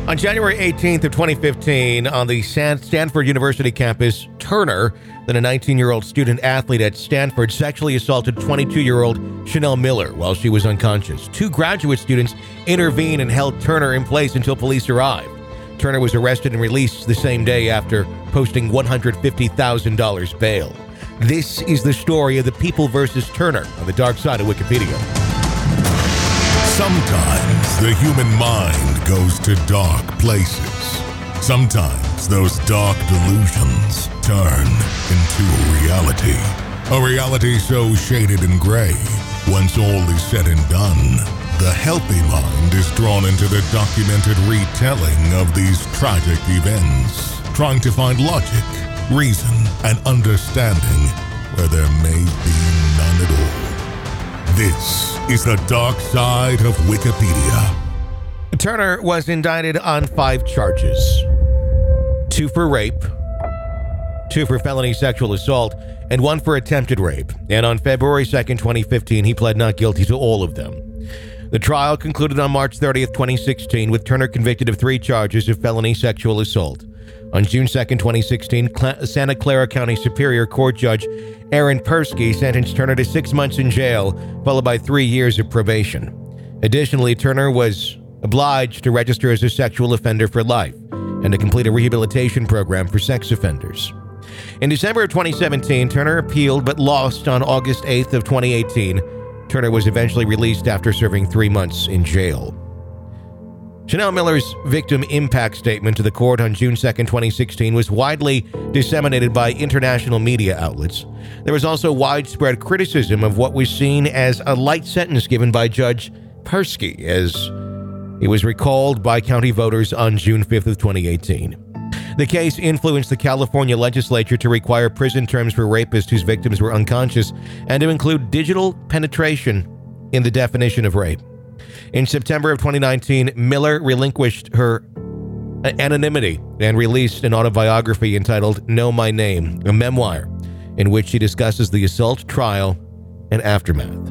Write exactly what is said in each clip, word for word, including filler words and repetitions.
On January eighteenth of twenty fifteen, on the San- Stanford University campus, Turner, then a nineteen-year-old student athlete at Stanford, sexually assaulted twenty-two-year-old Chanel Miller while she was unconscious. Two graduate students intervened and held Turner in place until police arrived. Turner was arrested and released the same day after posting one hundred fifty thousand dollars bail. This is the story of the people versus Turner on the dark side of Wikipedia. Sometimes the human mind goes to dark places. Sometimes those dark delusions turn into a reality. A reality so shaded and gray, once all is said and done, the healthy mind is drawn into the documented retelling of these tragic events, trying to find logic, reason, and understanding where there may be none at all. This is the dark side of Wikipedia. Turner was indicted on five charges. Two for rape, two for felony sexual assault, and one for attempted rape. And on February second, twenty fifteen, he pled not guilty to all of them. The trial concluded on March thirtieth, twenty sixteen, with Turner convicted of three charges of felony sexual assault. On June second, twenty sixteen, Santa Clara County Superior Court Judge Aaron Persky sentenced Turner to six months in jail, followed by three years of probation. Additionally, Turner was obliged to register as a sexual offender for life and to complete a rehabilitation program for sex offenders. In December of twenty seventeen, Turner appealed but lost on August eighth of twenty eighteen. Turner was eventually released after serving three months in jail. Chanel Miller's victim impact statement to the court on June second, twenty sixteen was widely disseminated by international media outlets. There was also widespread criticism of what was seen as a light sentence given by Judge Persky, as he was recalled by county voters on June fifth of twenty eighteen. The case influenced the California legislature to require prison terms for rapists whose victims were unconscious and to include digital penetration in the definition of rape. In September of twenty nineteen, Miller relinquished her anonymity and released an autobiography entitled Know My Name, a memoir in which she discusses the assault trial and aftermath.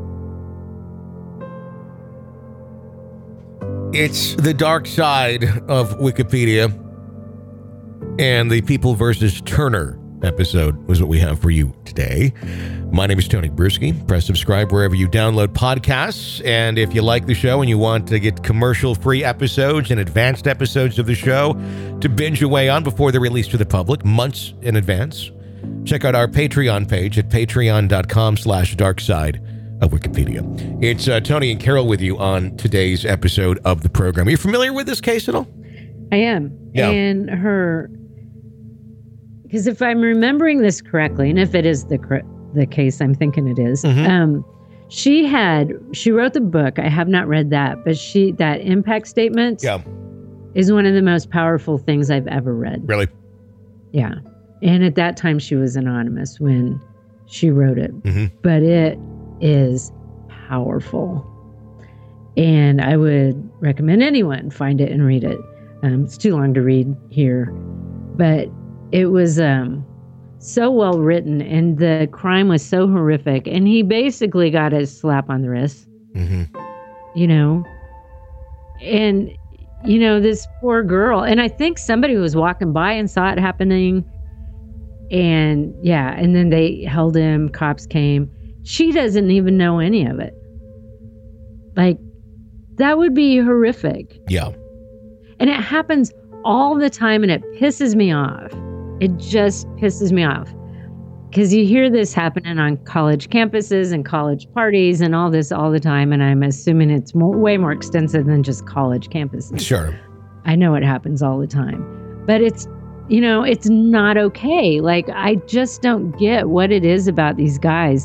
It's the dark side of Wikipedia, and the People versus Turner episode was what we have for you today. My name is Tony Bruschi. Press subscribe wherever you download podcasts. And if you like the show and you want to get commercial-free episodes and advanced episodes of the show to binge away on before they're released to the public months in advance, check out our Patreon page at patreon.com slash darkside of Wikipedia. It's uh, Tony and Carol with you on today's episode of the program. Are you familiar with this case at all? I am. Yeah. And her... Because if I'm remembering this correctly, and if it is the the case I'm thinking it is, mm-hmm. um, she had she wrote the book. I have not read that, but she that impact statement yeah. is one of the most powerful things I've ever read. Really? Yeah. And at that time, she was anonymous when she wrote it, mm-hmm. but it is powerful, and I would recommend anyone find it and read it. Um, it's too long to read here, but. It was um, so well written, and the crime was so horrific. And he basically got a slap on the wrist, mm-hmm. you know. And, you know, this poor girl. And I think somebody was walking by and saw it happening. And, yeah, and then they held him. Cops came. She doesn't even know any of it. Like, that would be horrific. Yeah. And it happens all the time, and it pisses me off. It just pisses me off because you hear this happening on college campuses and college parties and all this all the time. And I'm assuming it's more, way more extensive than just college campuses. Sure. I know it happens all the time, but it's, you know, it's not okay. Like, I just don't get what it is about these guys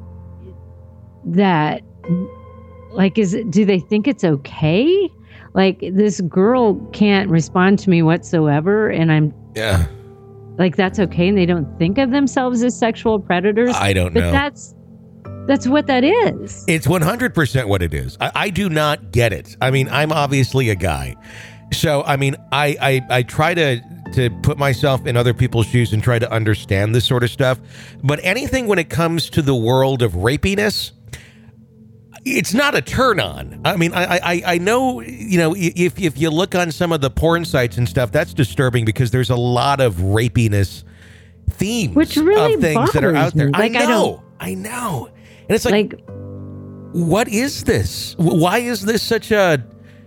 that, like, is it, do they think it's okay? Like, this girl can't respond to me whatsoever. And I'm, yeah. Like, that's okay, and they don't think of themselves as sexual predators. I don't but know. But that's that's what that is. It's one hundred percent what it is. I, I do not get it. I mean, I'm obviously a guy. So, I mean, I, I, I try to, to put myself in other people's shoes and try to understand this sort of stuff. But anything when it comes to the world of rapiness, it's not a turn on. I mean, I, I, I know, you know, if if you look on some of the porn sites and stuff, that's disturbing because there's a lot of rapiness themes Which really of things that are out there. me. Like, I I know, I, know. And it's like, Like, what is this? Why is this such a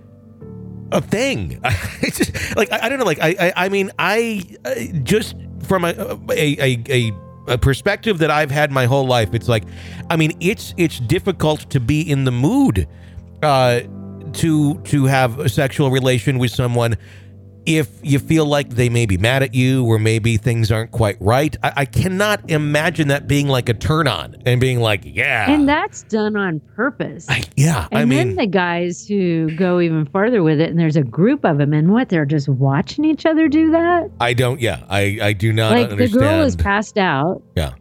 a thing? It's just, like, I, I don't know. Like, I, I, I mean, I uh, just from a a, a a a perspective that I've had my whole life, it's like, I mean, it's it's difficult to be in the mood uh, to to have a sexual relation with someone if you feel like they may be mad at you or maybe things aren't quite right. I, I cannot imagine that being like a turn on and being like, yeah. and that's done on purpose. I, yeah, and I mean, then the guys who go even farther with it, and there's a group of them, and what, they're just watching each other do that? I don't, yeah, I, I do not Like, understand. the girl is passed out. Yeah.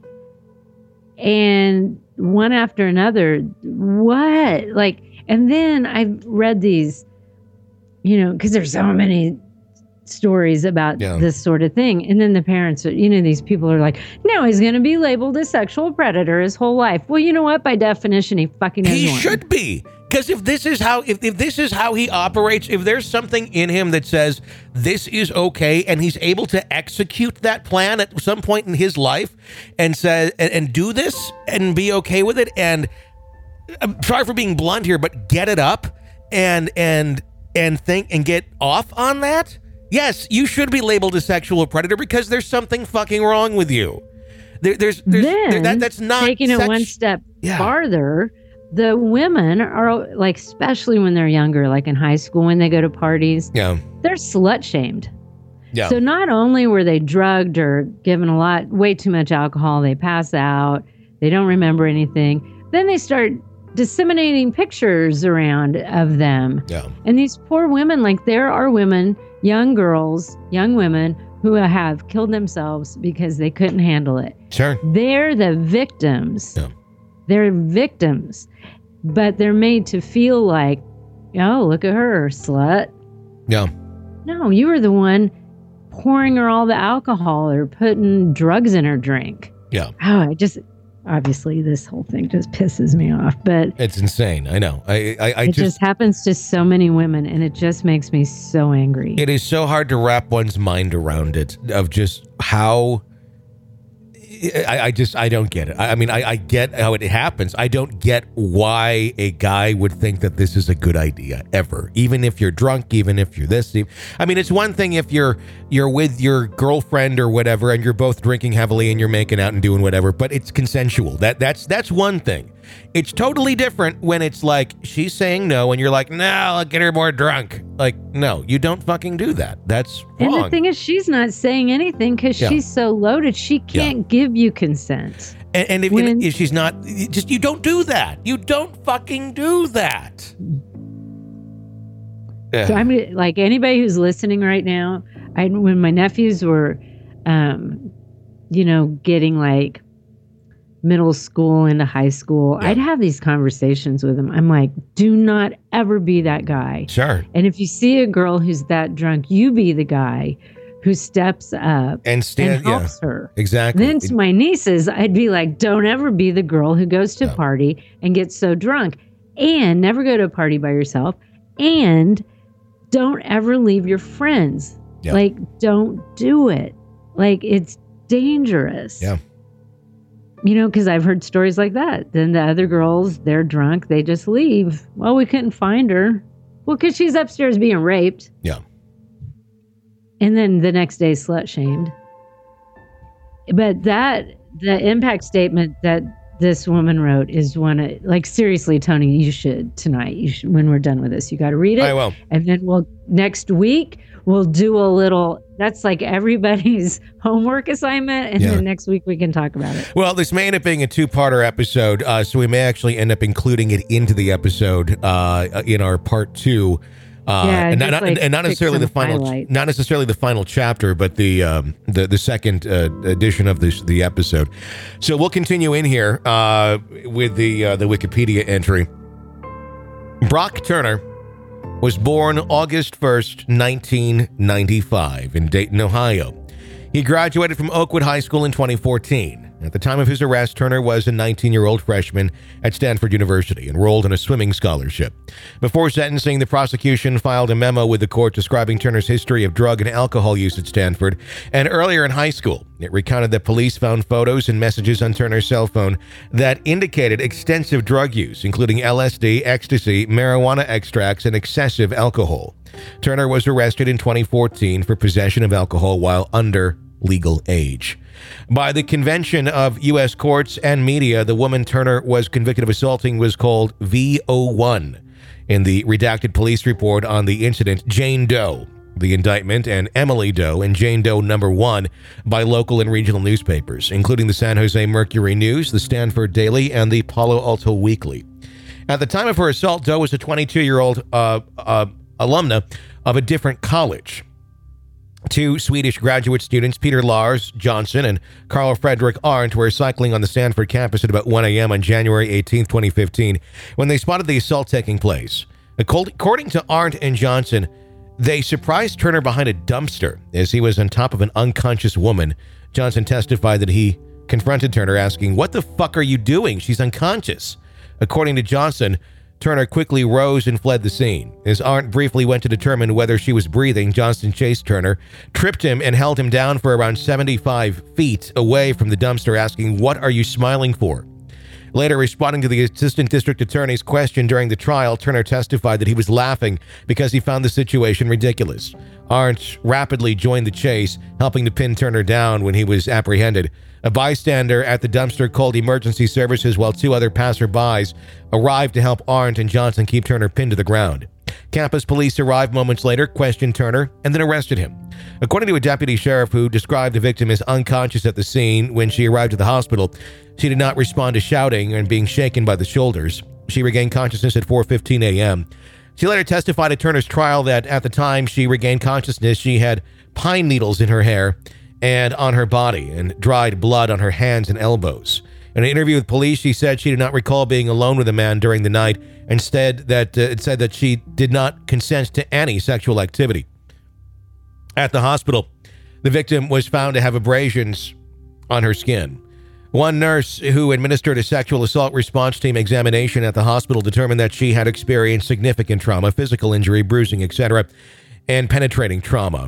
And one after another, what? Like, and then I've read these, you know, because there's so many stories about Yeah. this sort of thing. And then the parents, are, you know, these people are like, no, he's going to be labeled a sexual predator his whole life. Well, you know what? By definition, he fucking is He one. should be. Because if this is how if, if this is how he operates, if there's something in him that says this is okay, and he's able to execute that plan at some point in his life, and says and, and do this and be okay with it, and I'm sorry for being blunt here, but get it up and and and think and get off on that. Yes, you should be labeled a sexual predator because there's something fucking wrong with you. There, there's there's Then, there, that that's not taking sex- it one step Yeah. farther, the women are like, especially when they're younger, like in high school, when they go to parties, Yeah, they're slut shamed. yeah. So not only were they drugged or given a lot, way too much alcohol, they pass out, they don't remember anything. Then they start disseminating pictures around of them. yeah. And these poor women, like, there are women, young girls, young women who have killed themselves because they couldn't handle it. Sure. They're the victims. Yeah. They're victims, but they're made to feel like, oh, look at her, slut. Yeah. No, you were the one pouring her all the alcohol or putting drugs in her drink. Yeah. Oh, I just, obviously this whole thing just pisses me off, but It's insane. I know. I I, I it just, just happens to so many women, and it just makes me so angry. it is so hard to wrap one's mind around it of just how I, I just I don't get it. I, I mean I, I get how it happens. I don't get why a guy would think that this is a good idea ever. Even if you're drunk, even if you're this. I mean, it's one thing if you're you're with your girlfriend or whatever and you're both drinking heavily and you're making out and doing whatever, but it's consensual. That that's that's one thing. It's totally different when it's like she's saying no and you're like, no, I'll get her more drunk. Like, no, you don't fucking do that. That's wrong. And the thing is, she's not saying anything because Yeah. she's so loaded. She can't give you consent. And, and if, When- if she's not, you just you don't do that. You don't fucking do that. Yeah. So I'm gonna- like, anybody who's listening right now, I when my nephews were, um, you know, getting like middle school into high school, Yeah. I'd have these conversations with them. I'm like, do not ever be that guy. Sure. And if you see a girl who's that drunk, you be the guy who steps up And stand. and Yeah. helps her. Exactly. Then to my nieces, I'd be like, don't ever be the girl who goes to a Yeah. party and gets so drunk, and never go to a party by yourself, and don't ever leave your friends. Yeah. Like, don't do it. Like, it's dangerous. Yeah. You know, because I've heard stories like that. Then the other girls, they're drunk, they just leave. Well, we couldn't find her. Well, because she's upstairs being raped. Yeah. And then the next day, slut shamed. But that, the impact statement that this woman wrote is one of, like, seriously, Tony, you should tonight, you should, when we're done with this, you got to read it. I will. And then we'll, next week, we'll do a little, that's like everybody's homework assignment. And Yeah. then next week we can talk about it. Well, this may end up being a two-parter episode, uh, so we may actually end up including it into the episode uh, in our part two. Uh, Yeah, and, just, not, like, and not pick necessarily the some final, highlights. not necessarily the final chapter, but the um, the the second uh, edition of this the episode. So we'll continue in here uh, with the uh, the Wikipedia entry. Brock Turner was born August first, nineteen ninety-five, in Dayton, Ohio. He graduated from Oakwood High School in twenty fourteen. At the time of his arrest, Turner was a nineteen-year-old freshman at Stanford University, enrolled in a swimming scholarship. Before sentencing, the prosecution filed a memo with the court describing Turner's history of drug and alcohol use at Stanford, and earlier in high school. It recounted that police found photos and messages on Turner's cell phone that indicated extensive drug use, including L S D, ecstasy, marijuana extracts, and excessive alcohol. Turner was arrested in twenty fourteen for possession of alcohol while under legal age. By the convention of U S courts and media, the woman Turner was convicted of assaulting was called V O one. In the redacted police report on the incident, Jane Doe, the indictment, and Emily Doe and Jane Doe number one by local and regional newspapers, including the San Jose Mercury News, the Stanford Daily, and the Palo Alto Weekly. At the time of her assault, Doe was a twenty-two-year-old uh, uh, alumna of a different college. Two Swedish graduate students, Peter Lars Johnson and Carl Frederick Arndt, were cycling on the Stanford campus at about one a.m. on January eighteenth, twenty fifteen, when they spotted the assault taking place. According to Arndt and Johnson, they surprised Turner behind a dumpster as he was on top of an unconscious woman. Johnson testified that he confronted Turner, asking, "What the fuck are you doing? She's unconscious." According to Johnson, Turner quickly rose and fled the scene. As Arndt briefly went to determine whether she was breathing, Johnson chased Turner, tripped him, and held him down for around seventy-five feet away from the dumpster, asking, "What are you smiling for?" Later, responding to the assistant district attorney's question during the trial, Turner testified that he was laughing because he found the situation ridiculous. Arndt rapidly joined the chase, helping to pin Turner down when he was apprehended. A bystander at the dumpster called emergency services while two other passerbys arrived to help Arndt and Johnson keep Turner pinned to the ground. Campus police arrived moments later, questioned Turner, and then arrested him. According to a deputy sheriff who described the victim as unconscious at the scene when she arrived at the hospital, she did not respond to shouting and being shaken by the shoulders. She regained consciousness at four fifteen a.m. She later testified at Turner's trial that at the time she regained consciousness, she had pine needles in her hair and on her body and dried blood on her hands and elbows. In an interview with police, she said she did not recall being alone with a man during the night, and said that uh, it said that she did not consent to any sexual activity. At the hospital, the victim was found to have abrasions on her skin. One nurse who administered a sexual assault response team examination at the hospital determined that she had experienced significant trauma, physical injury, bruising, et cetera, and penetrating trauma.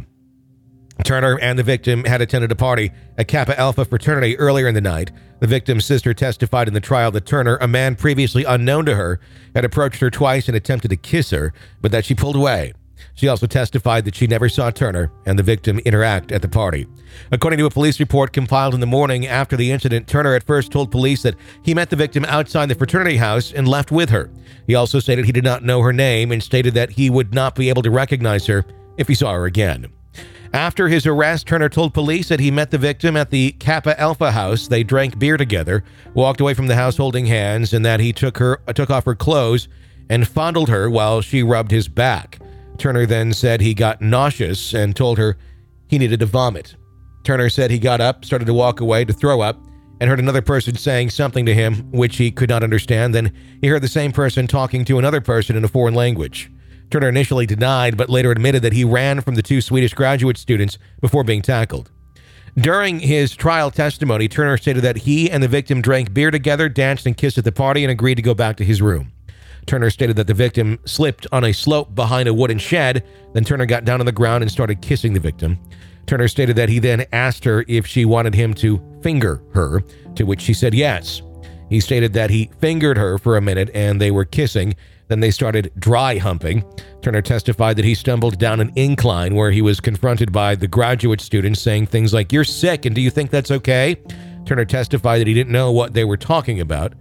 Turner and the victim had attended a party at Kappa Alpha fraternity earlier in the night. The victim's sister testified in the trial that Turner, a man previously unknown to her, had approached her twice and attempted to kiss her, but that she pulled away. She also testified that she never saw Turner and the victim interact at the party. According to a police report compiled in the morning after the incident, Turner at first told police that he met the victim outside the fraternity house and left with her. He also stated he did not know her name and stated that he would not be able to recognize her if he saw her again. After his arrest, Turner told police that he met the victim at the Kappa Alpha house. They drank beer together, walked away from the house holding hands, and that he took her took off her clothes and fondled her while she rubbed his back. Turner then said he got nauseous and told her he needed to vomit. Turner said he got up, started to walk away to throw up, and heard another person saying something to him which he could not understand. Then he heard the same person talking to another person in a foreign language. Turner initially denied, but later admitted that he ran from the two Swedish graduate students before being tackled. During his trial testimony, Turner stated that he and the victim drank beer together, danced and kissed at the party, and agreed to go back to his room. Turner stated that the victim slipped on a slope behind a wooden shed. Then Turner got down on the ground and started kissing the victim. Turner stated that he then asked her if she wanted him to finger her, to which she said yes. He stated that he fingered her for a minute and they were kissing. Then they started dry humping. Turner testified that he stumbled down an incline where he was confronted by the graduate students saying things like, "You're sick, and do you think that's okay?" Turner testified that he didn't know what they were talking about.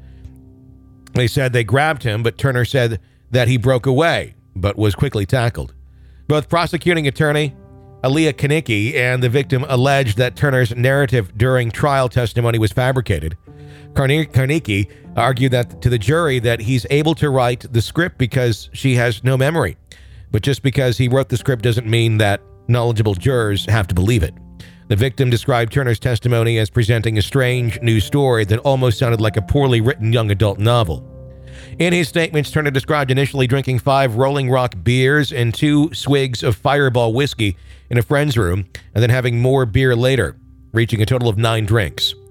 They said they grabbed him, but Turner said that he broke away, but was quickly tackled. Both prosecuting attorney Aaliyah Kanicki and the victim alleged that Turner's narrative during trial testimony was fabricated. Kanicki argued that to the jury that he's able to write the script because she has no memory. But just because he wrote the script doesn't mean that knowledgeable jurors have to believe it. The victim described Turner's testimony as presenting a strange new story that almost sounded like a poorly written young adult novel. In his statements, Turner described initially drinking five Rolling Rock beers and two swigs of Fireball whiskey in a friend's room, and then having more beer later, reaching a total of nine drinks.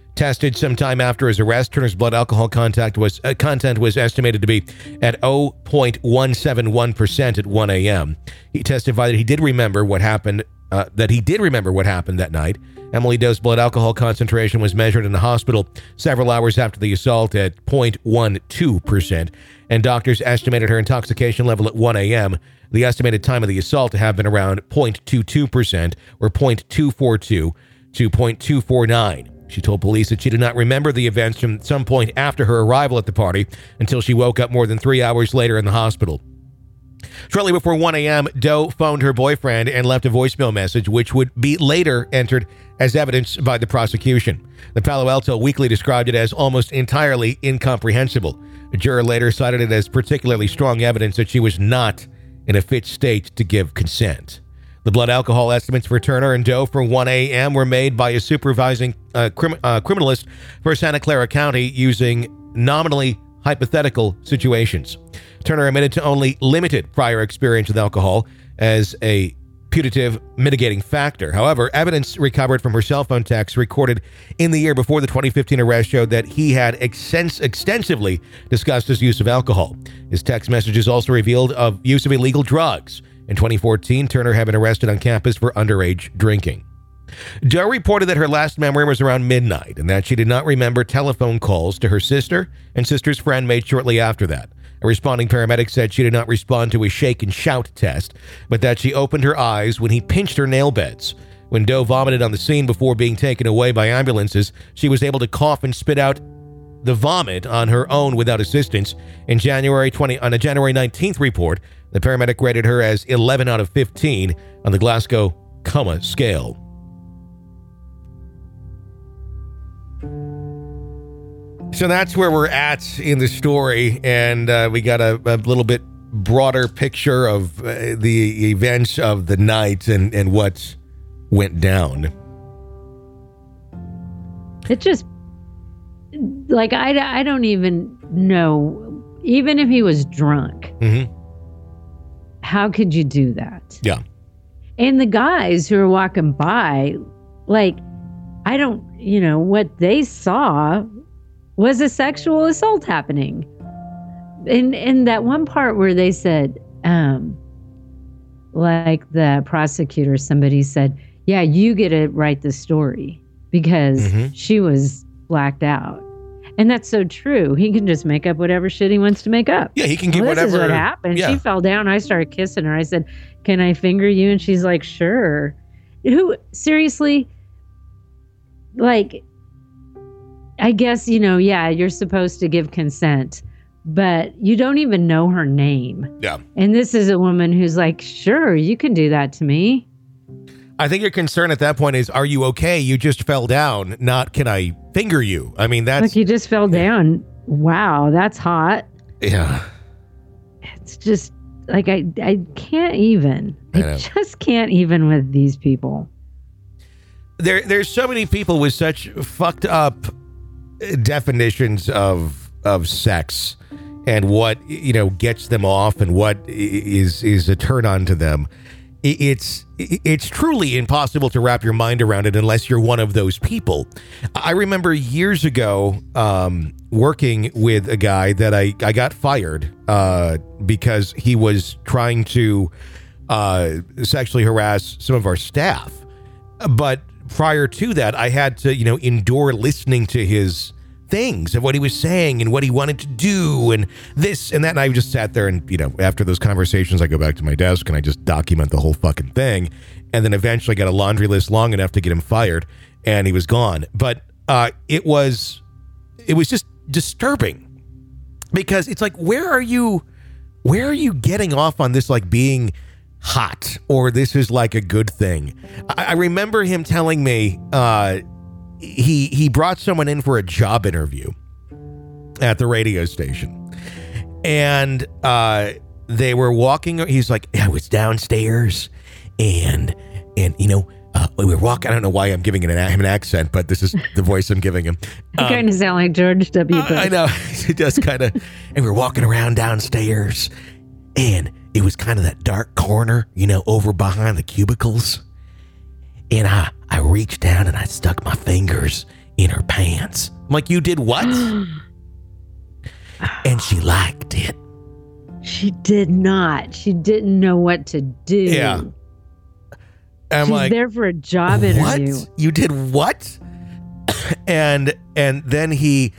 Tested sometime after his arrest, Turner's blood alcohol contact was uh, content was estimated to be at zero point one seven one percent at one a.m. He testified that he did remember what happened. Uh, that he did remember what happened that night. Emily Doe's blood alcohol concentration was measured in the hospital several hours after the assault at zero point one two percent, and doctors estimated her intoxication level at one a.m. The estimated time of the assault to have been around zero point two two percent or zero point two four two to zero point two four nine. She told police that she did not remember the events from some point after her arrival at the party until she woke up more than three hours later in the hospital. Shortly before one a.m., Doe phoned her boyfriend and left a voicemail message, which would be later entered as evidence by the prosecution. The Palo Alto Weekly described it as almost entirely incomprehensible. A juror later cited it as particularly strong evidence that she was not in a fit state to give consent. The blood alcohol estimates for Turner and Doe for one a.m. were made by a supervising uh, crim- uh, criminalist for Santa Clara County using nominally hypothetical situations. Turner admitted to only limited prior experience with alcohol as a putative mitigating factor. However, evidence recovered from her cell phone texts recorded in the year before the twenty fifteen arrest showed that he had extens- extensively discussed his use of alcohol. His text messages also revealed of use of illegal drugs. In twenty fourteen, Turner had been arrested on campus for underage drinking. Doe reported that her last memory was around midnight and that she did not remember telephone calls to her sister and sister's friend made shortly after that. A responding paramedic said she did not respond to a shake and shout test, but that she opened her eyes when he pinched her nail beds. When Doe vomited on the scene before being taken away by ambulances, she was able to cough and spit out the vomit on her own without assistance. In January twentieth, on a January nineteenth report, the paramedic rated her as eleven out of fifteen on the Glasgow Coma scale. So that's where we're at in the story, and uh, we got a, a little bit broader picture of uh, the events of the night and, and what went down. It just, like, I, I don't even know, even if he was drunk, Mm-hmm. how could you do that? Yeah. And the guys who were walking by, like, I don't, you know, what they saw was a sexual assault happening. In in that one part where they said, um, like the prosecutor, somebody said, yeah, you get to write the story because Mm-hmm. she was blacked out. And that's so true. He can just make up whatever shit he wants to make up. Yeah, he can keep Well, whatever. This is what happened. Yeah. She fell down. I started kissing her. I said, can I finger you? And she's like, sure. Who, seriously? Like, I guess, you know, yeah, you're supposed to give consent, but you don't even know her name. Yeah. And this is a woman who's like, sure, you can do that to me. I think your concern at that point is, are you okay? You just fell down, not can I finger you? I mean, that's... Like, you just fell down. Wow, that's hot. Yeah. It's just, like, I, I can't even. I I, know. just can't even with these people. There, there's so many people with such fucked up definitions of of sex and what, you know, gets them off and what is is a turn on to them. It's it's truly impossible to wrap your mind around it unless you're one of those people. I remember years ago um, working with a guy that I, I got fired uh, because he was trying to uh, sexually harass some of our staff. But prior to that, I had to, you know, endure listening to his things of what he was saying and what he wanted to do and this and that. And I just sat there and, you know, after those conversations, I go back to my desk and I just document the whole fucking thing. And then eventually got a laundry list long enough to get him fired and he was gone. But uh, it was, it was just disturbing because it's like, where are you, where are you getting off on this, like being hot or this is like a good thing? I, I remember him telling me, uh, He he brought someone in for a job interview at the radio station, and uh, they were walking. He's like, I was downstairs, and and you know uh, we were walking. I don't know why I'm giving him an, him an accent, but this is the voice I'm giving him. You kind of sound like George W. Bush. I know it does kind of. And we were walking around downstairs, and it was kind of that dark corner, you know, over behind the cubicles. And I, I reached down and I stuck my fingers in her pants. I'm like, you did what? And she liked it. She did not. She didn't know what to do. Yeah. I'm She's like, there for a job interview. What? You did what? and and then he,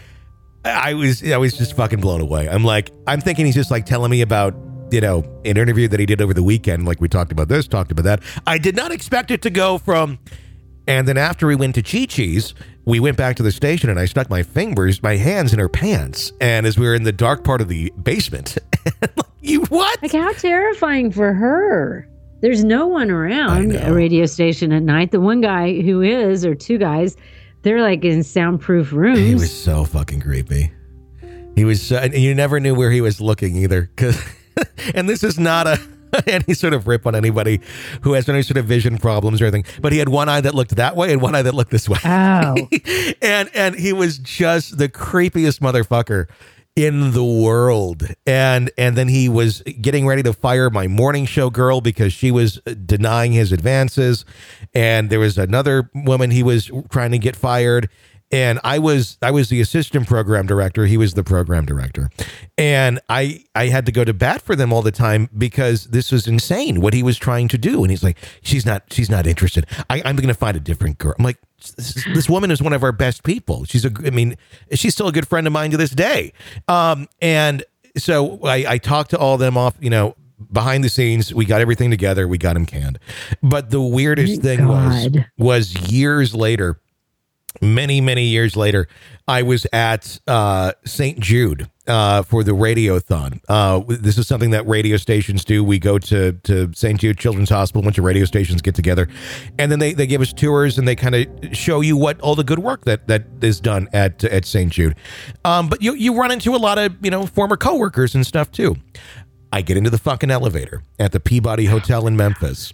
I was I was just fucking blown away. I'm like, I'm thinking he's just like telling me about, you know, an interview that he did over the weekend. Like, we talked about this, talked about that. I did not expect it to go from, and then after we went to Chi-Chi's, we went back to the station and I stuck my fingers, my hands in her pants. And as we were in the dark part of the basement, like, you what? Like, how terrifying for her. There's no one around a radio station at night. The one guy who is, or two guys, they're like in soundproof rooms. He was so fucking creepy. He was, so, and you never knew where he was looking either. Cause, and this is not a any sort of rip on anybody who has any sort of vision problems or anything. But he had one eye that looked that way and one eye that looked this way. Oh. and and he was just the creepiest motherfucker in the world. And and then he was getting ready to fire my morning show girl because she was denying his advances. And there was another woman he was trying to get fired. And I was I was the assistant program director. He was the program director. And I I had to go to bat for them all the time because this was insane what he was trying to do. And he's like, she's not she's not interested. I, I'm going to find a different girl. I'm like, this, this woman is one of our best people. She's a I mean, she's still a good friend of mine to this day. Um, and so I, I talked to all of them off, you know, behind the scenes. We got everything together. We got him canned. But the weirdest Thank thing God. was was years later. Many, many years later, I was at uh, Saint Jude uh, for the Radiothon. Uh, this is something that radio stations do. We go to, to Saint Jude Children's Hospital. A bunch of radio stations get together. And then they, they give us tours and they kind of show you what all the good work that, that is done at at Saint Jude. Um, but you, you run into a lot of, you know, former coworkers and stuff, too. I get into the fucking elevator at the Peabody Hotel in Memphis.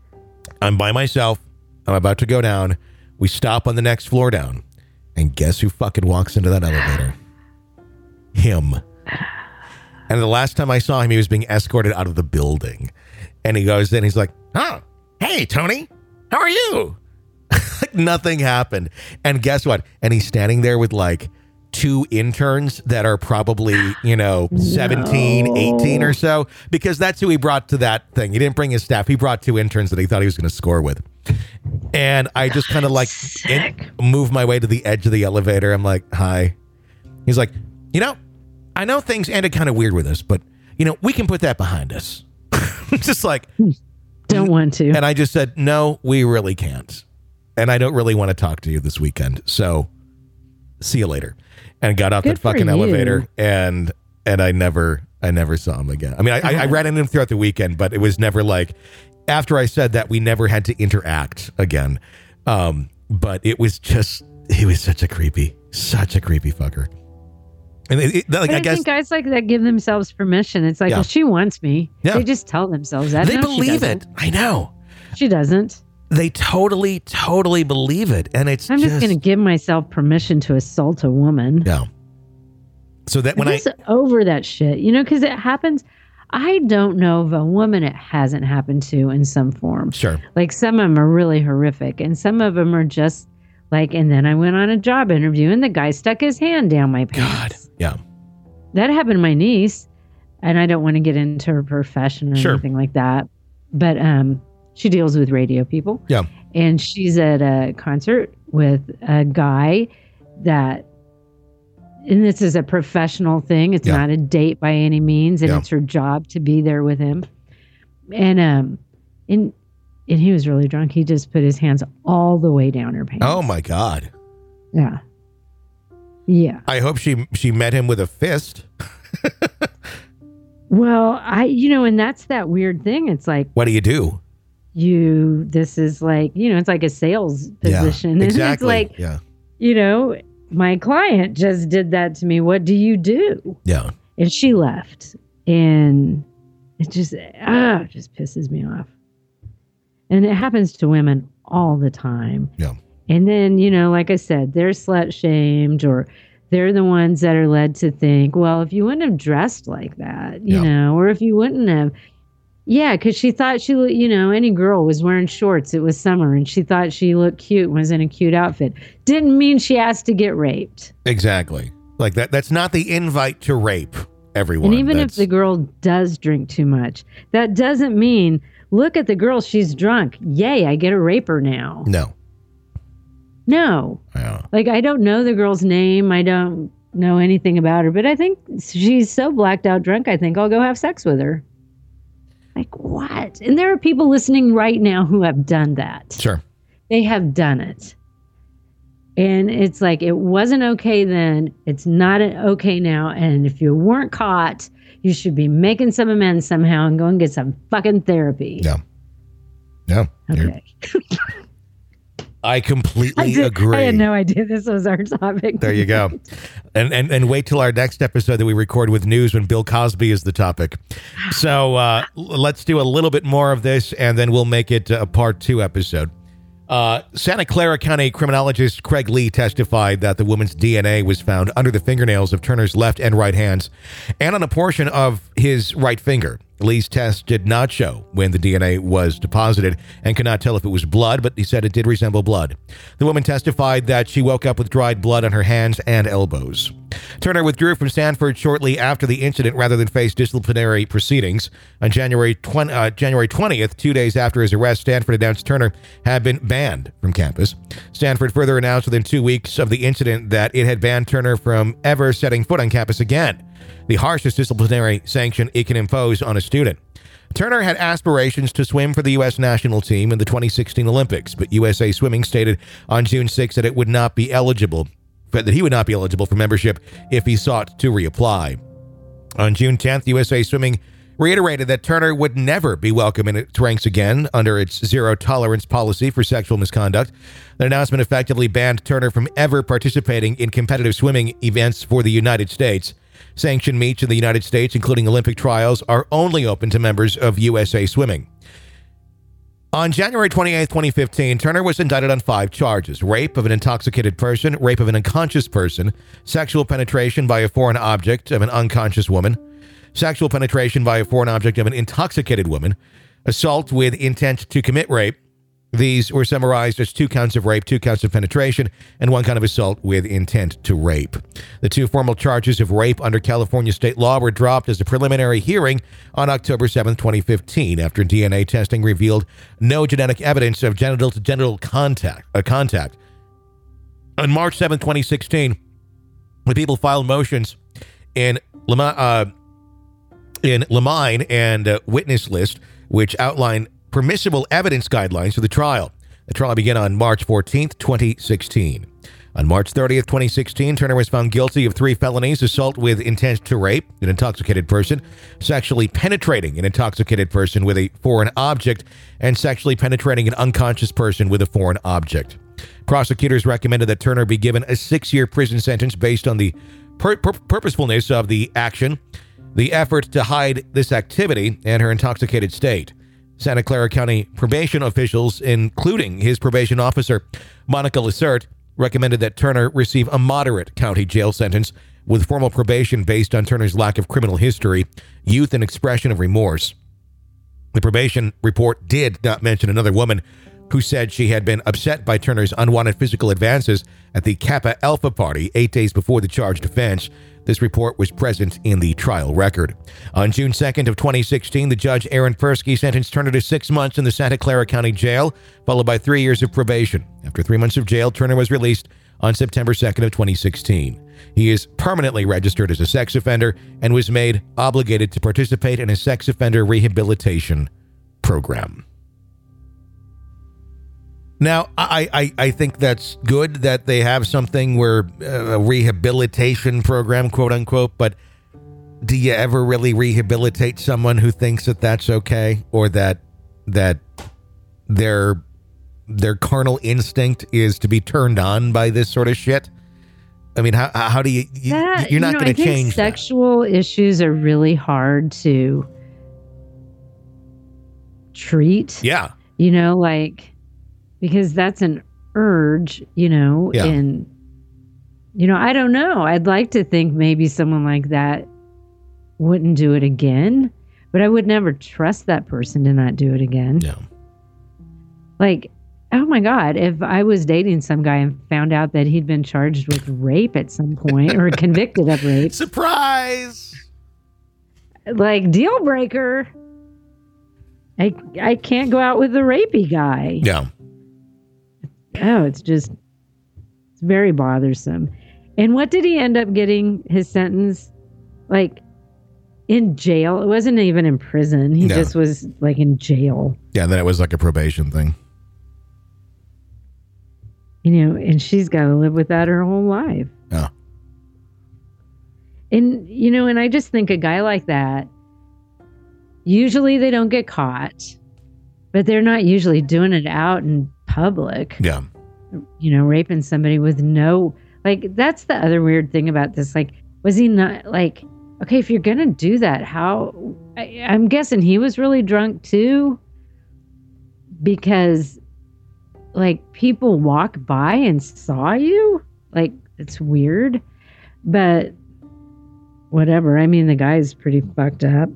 I'm by myself. I'm about to go down. We stop on the next floor down. And guess who fucking walks into that elevator? Him. And the last time I saw him, he was being escorted out of the building. And he goes in, he's like, oh, hey, Tony, how are you? Like nothing happened. And guess what? And he's standing there with like two interns that are probably, you know, seventeen, no. eighteen or so, because that's who he brought to that thing. He didn't bring his staff. He brought two interns that he thought he was going to score with. And I just kind of like in, move my way to the edge of the elevator. I'm like, hi. He's like, you know, I know things ended kind of weird with us, but, you know, we can put that behind us. Just like. Don't want to. And I just said, no, we really can't. And I don't really want to talk to you this weekend. So see you later. And got off Good that fucking you. elevator. And and I never, I never saw him again. I mean, I, I, I ran into him throughout the weekend, but it was never like. After I said that, we never had to interact again. Um, but it was just, he was such a creepy, such a creepy fucker. And it, it, like, I, I guess think guys like that give themselves permission. It's like, yeah. well, she wants me. Yeah. They just tell themselves that. They No, believe it. I know. She doesn't. They totally, totally believe it. And it's I'm just, just going to give myself permission to assault a woman. Yeah. So that when I'm I. just over that shit, you know, because it happens. I don't know of a woman it hasn't happened to in some form. Sure. Like some of them are really horrific and some of them are just like, and then I went on a job interview and the guy stuck his hand down my pants. God. Yeah. That happened to my niece. And I don't want to get into her profession or sure. anything like that. But um, she deals with radio people. Yeah. And she's at a concert with a guy that, and this is a professional thing. It's yeah. not a date by any means. And yeah. it's her job to be there with him. And, um, and, and he was really drunk. He just put his hands all the way down her pants. Oh my God. Yeah. Yeah. I hope she, she met him with a fist. Well, I, you know, and that's that weird thing. It's like, what do you do? You, this is like, you know, it's like a sales position. Yeah, exactly. And it's like, yeah. you know, my client just did that to me. What do you do? Yeah. And she left. And it just, ah, it just pisses me off. And it happens to women all the time. Yeah. And then, you know, like I said, they're slut shamed or they're the ones that are led to think, well, if you wouldn't have dressed like that, you yeah. know, or if you wouldn't have, Yeah, because she thought she looked, you know, any girl was wearing shorts. It was summer, and she thought she looked cute and was in a cute outfit. Didn't mean she asked to get raped. Exactly. Like that. That's not the invite to rape everyone. And even that's... if the girl does drink too much, that doesn't mean, look at the girl, she's drunk. Yay, I get to rape her now. No. No. Yeah. Like, I don't know the girl's name. I don't know anything about her, but I think she's so blacked out drunk, I think I'll go have sex with her. Like, what? And there are people listening right now who have done that. Sure. They have done it. And it's like, it wasn't okay then. It's not okay now. And if you weren't caught, you should be making some amends somehow and go and get some fucking therapy. Yeah. Yeah. Okay. I completely I did, agree. I had no idea this was our topic. There you go. And, and and wait till our next episode that we record with news when Bill Cosby is the topic. So uh, let's do a little bit more of this, and then we'll make it a part two episode. Uh, Santa Clara County criminologist Craig Lee testified that the woman's D N A was found under the fingernails of Turner's left and right hands and on a portion of his right finger. Lee's test did not show when the D N A was deposited and could not tell if it was blood, but he said it did resemble blood. The woman testified that she woke up with dried blood on her hands and elbows. Turner withdrew from Stanford shortly after the incident rather than face disciplinary proceedings. On January twentieth, uh, January twentieth, two days after his arrest, Stanford announced Turner had been banned from campus. Stanford further announced within two weeks of the incident that it had banned Turner from ever setting foot on campus again, the harshest disciplinary sanction it can impose on a student. Turner had aspirations to swim for the U S national team in the twenty sixteen Olympics, but U S A Swimming stated on June sixth that it would not be eligible, that he would not be eligible for membership if he sought to reapply. On June tenth, U S A Swimming reiterated that Turner would never be welcome in its ranks again under its zero-tolerance policy for sexual misconduct. The announcement effectively banned Turner from ever participating in competitive swimming events for the United States. Sanctioned meets in the United States, including Olympic trials, are only open to members of U S A Swimming. On January twenty-eighth, twenty fifteen, Turner was indicted on five charges: rape of an intoxicated person, rape of an unconscious person, sexual penetration by a foreign object of an unconscious woman, sexual penetration by a foreign object of an intoxicated woman, assault with intent to commit rape. These were summarized as two counts of rape, two counts of penetration, and one count of assault with intent to rape. The two formal charges of rape under California state law were dropped as a preliminary hearing on October seventh, twenty fifteen, after D N A testing revealed no genetic evidence of genital-to-genital contact. Uh, contact. On March seventh, twenty sixteen, the people filed motions in Lema, uh, in Lemine and uh, witness list, which outline permissible evidence guidelines for the trial. The trial began on March fourteenth, twenty sixteen. On March thirtieth, twenty sixteen, Turner was found guilty of three felonies: assault with intent to rape an intoxicated person, sexually penetrating an intoxicated person with a foreign object, and sexually penetrating an unconscious person with a foreign object. Prosecutors recommended that Turner be given a six-year prison sentence based on the pur- pur- purposefulness of the action, the effort to hide this activity, and her intoxicated state. Santa Clara County probation officials, including his probation officer, Monica Lacerte, recommended that Turner receive a moderate county jail sentence with formal probation based on Turner's lack of criminal history, youth, and expression of remorse. The probation report did not mention another woman who said she had been upset by Turner's unwanted physical advances at the Kappa Alpha party eight days before the charged offense. This report was present in the trial record. On June second of twenty sixteen, the judge Aaron Persky sentenced Turner to six months in the Santa Clara County Jail, followed by three years of probation. After three months of jail, Turner was released on September second of twenty sixteen. He is permanently registered as a sex offender and was made obligated to participate in a sex offender rehabilitation program. Now, I, I, I think that's good that they have something where uh, a rehabilitation program, quote unquote, but do you ever really rehabilitate someone who thinks that that's okay, or that that their their carnal instinct is to be turned on by this sort of shit? I mean, how how do you, you that, you're not you know, going to change sexual that. Issues are really hard to treat. Yeah. You know, like, because that's an urge, you know, yeah. and, you know, I don't know. I'd like to think maybe someone like that wouldn't do it again. but I would never trust that person to not do it again. No. Like, oh my God, if I was dating some guy and found out that he'd been charged with rape at some point or convicted of rape. Surprise! Like, deal breaker. I I can't go out with the rapey guy. Yeah. Oh, it's just, it's very bothersome. And what did he end up getting his sentence? Like, in jail? It wasn't even in prison. He No. just was like in jail. Yeah, then it was like a probation thing. You know, and she's got to live with that her whole life. Yeah. And, you know, and I just think a guy like that, usually they don't get caught, but they're not usually doing it out in public. Yeah. You know, raping somebody with no, like, that's the other weird thing about this. Like, was he not, like, okay, if you're going to do that, how, I, I'm guessing he was really drunk too, because, like, people walk by and saw you. Like, it's weird, but whatever. I mean, the guy's pretty fucked up.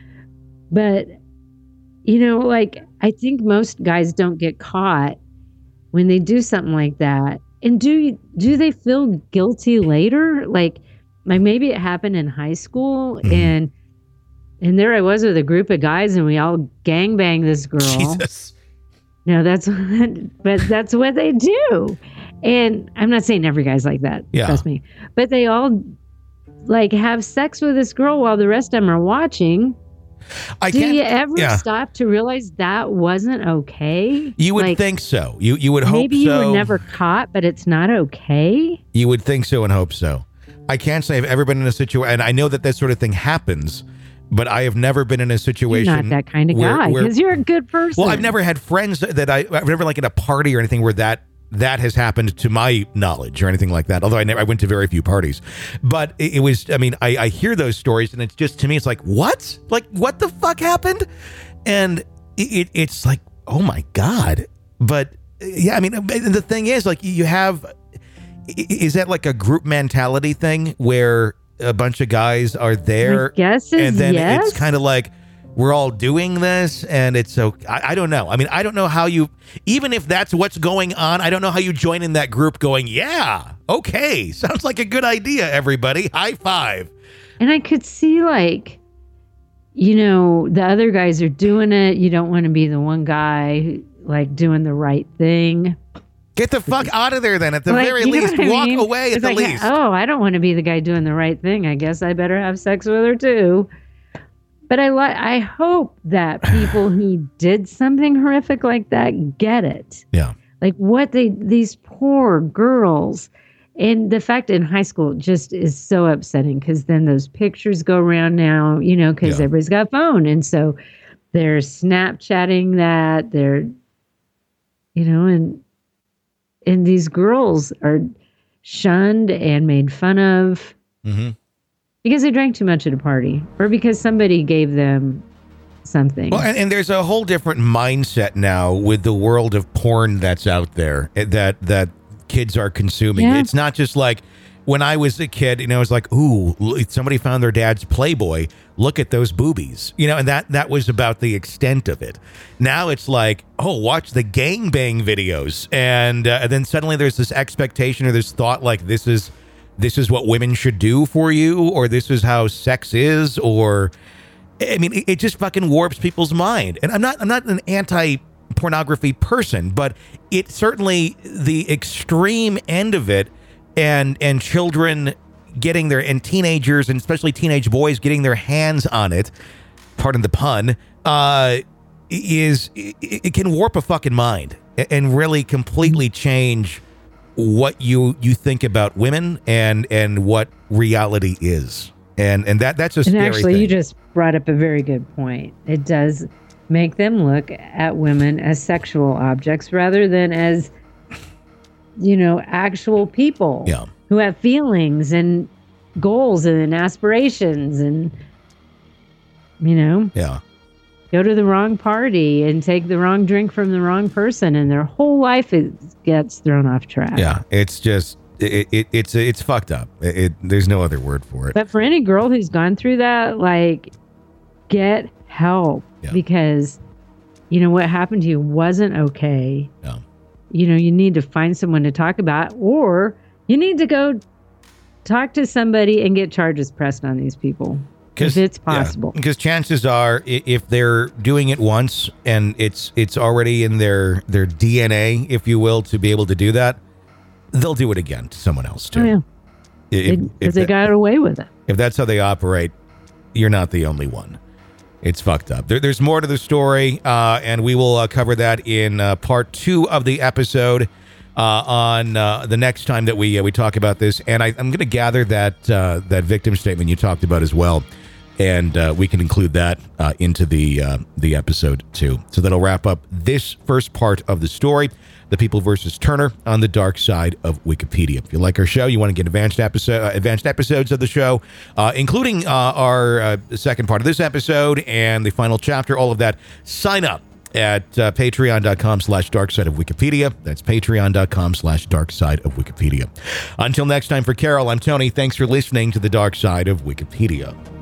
But, you know, like, I think most guys don't get caught when they do something like that. And do do they feel guilty later? Like, like maybe it happened in high school, mm-hmm. and and there I was with a group of guys, and we all gangbanged this girl. Jesus. No, that's what, but that's what they do. And I'm not saying every guy's like that. Yeah. Trust me. But they all like have sex with this girl while the rest of them are watching. I Do can't, you ever yeah. stop to realize that wasn't okay? You would like, think so. You you would hope maybe so. you were never caught, but it's not okay. You would think so and hope so. I can't say I've ever been in a situation, and I know that that sort of thing happens, but I have never been in a situation. You're not that kind of where, guy, because you're a good person. Well, I've never had friends that I, I've never like at a party or anything where that that has happened to my knowledge or anything like that. Although I never, I went to very few parties, but it, it was, I mean, I, I hear those stories and it's just, to me, it's like, what? Like, what the fuck happened? And it, it it's like, oh my God. But yeah, I mean, the thing is, like, you have, is that like a group mentality thing where a bunch of guys are there? My guess is and then yes. it's kind of like, we're all doing this, and it's so, I, I don't know. I mean, I don't know how you, even if that's what's going on, I don't know how you join in that group going, yeah, okay, sounds like a good idea, everybody. High five. And I could see, like, you know, the other guys are doing it. You don't want to be the one guy, who, like, doing the right thing. Get the fuck out of there then, at the like, very you know least. what I Walk mean? away It's at the like, least. Oh, I don't want to be the guy doing the right thing. I guess I better have sex with her too. But I li- I hope that people who did something horrific like that get it. Yeah. Like what they, these poor girls. And the fact in high school just is so upsetting, because then those pictures go around now, you know, because Yeah. everybody's got a phone. And so they're Snapchatting that, they're, you know, and, and these girls are shunned and made fun of. Mm-hmm. Because they drank too much at a party, or because somebody gave them something. Well, and, and there's a whole different mindset now with the world of porn that's out there that that kids are consuming. Yeah. It's not just like when I was a kid, you know, it was like, ooh, somebody found their dad's Playboy. Look at those boobies, you know, and that that was about the extent of it. Now it's like, oh, watch the gangbang videos, and, uh, and then suddenly there's this expectation or this thought like this is. This is what women should do for you, or this is how sex is, or I mean, it, it just fucking warps people's mind. And I'm not, I'm not an anti-pornography person, but it certainly the extreme end of it, and and children getting their and teenagers and especially teenage boys getting their hands on it. Pardon the pun. Uh, is it, it can warp a fucking mind and really completely change what you you think about women and and what reality is, and and that that's a and scary actually thing. You just brought up a very good point. It does make them look at women as sexual objects rather than as, you know, actual people yeah. who have feelings and goals and aspirations, and, you know, yeah go to the wrong party and take the wrong drink from the wrong person, and their whole life is, gets thrown off track. yeah it's just it, it it's it's fucked up. It, it there's no other word for it. But for any girl who's gone through that, like, get help Yeah. because, you know, what happened to you wasn't okay. Yeah. You know, you need to find someone to talk about, or you need to go talk to somebody and get charges pressed on these people. If it's possible. Because yeah, chances are, if they're doing it once and it's it's already in their, their D N A, if you will, to be able to do that, they'll do it again to someone else too. Oh, yeah. Because they that, got away with it. If that's how they operate, you're not the only one. It's fucked up. There, there's more to the story, uh, and we will uh, cover that in uh, part two of the episode uh, on uh, the next time that we uh, we talk about this. And I, I'm going to gather that uh, that victim statement you talked about as well, and uh, we can include that uh, into the uh, the episode too. So that'll wrap up this first part of the story. The People versus Turner on the dark side of Wikipedia. If you like our show, you want to get advanced episode, uh, advanced episodes of the show, uh, including uh, our uh, second part of this episode and the final chapter, all of that, sign up at uh, patreon.com slash dark side of Wikipedia. That's patreon.com slash dark side of Wikipedia. Until next time, for Carol, I'm Tony. Thanks for listening to the Dark Side of Wikipedia.